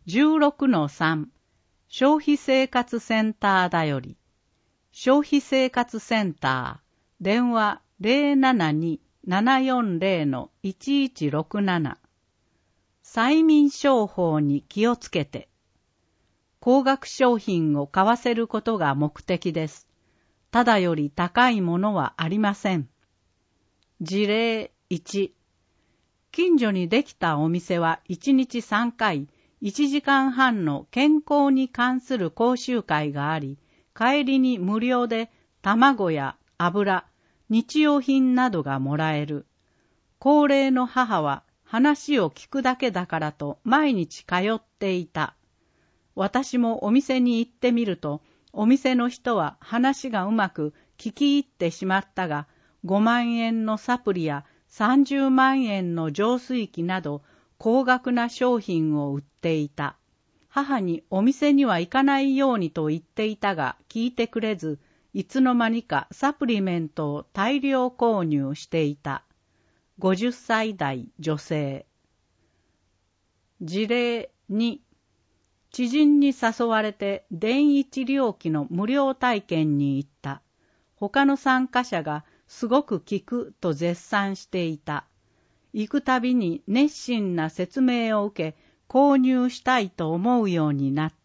16-3 消費生活センターだより。消費生活センター電話 072-740-1167 催眠商法に気をつけて。高額商品を買わせることが目的です。ただより高いものはありません。事例1、近所にできたお店は1日3回、1時間半の健康に関する講習会があり、帰りに無料で卵や油、日用品などがもらえる。高齢の母は話を聞くだけだからと毎日通っていた。私もお店に行ってみると、お店の人は話がうまく聞き入ってしまったが、5万円のサプリや30万円の浄水器など高額な商品を売っていた。母にお店には行かないようにと言っていたが聞いてくれず、いつの間にかサプリメントを大量購入していた。50歳代女性。事例2、知人に誘われて電一料金の無料体験に行った。他の参加者がすごく効くと絶賛していた。行くたびに熱心な説明を受け、購入したいと思うようになった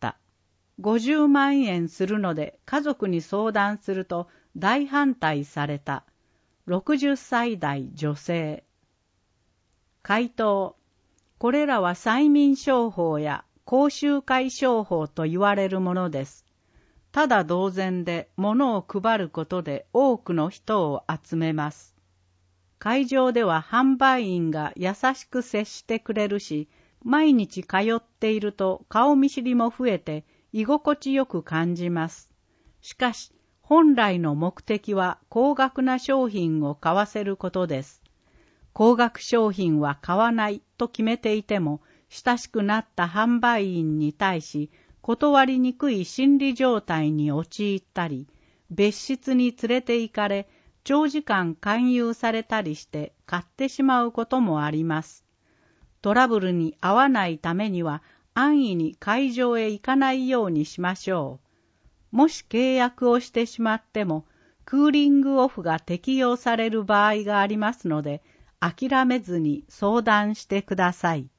。50万円するので家族に相談すると大反対された。60歳代女性。回答。これらは催眠商法や講習会商法と言われるものです。ただ同然で物を配ることで多くの人を集めます。会場では販売員が優しく接してくれるし、毎日通っていると顔見知りも増えて居心地よく感じます。しかし、本来の目的は高額な商品を買わせることです。高額商品は買わないと決めていても、親しくなった販売員に対し、断りにくい心理状態に陥ったり、別室に連れて行かれ、長時間勧誘されたりして買ってしまうこともあります。トラブルに遭わないためには安易に会場へ行かないようにしましょう。もし契約をしてしまっても、クーリングオフが適用される場合がありますので、諦めずに相談してください。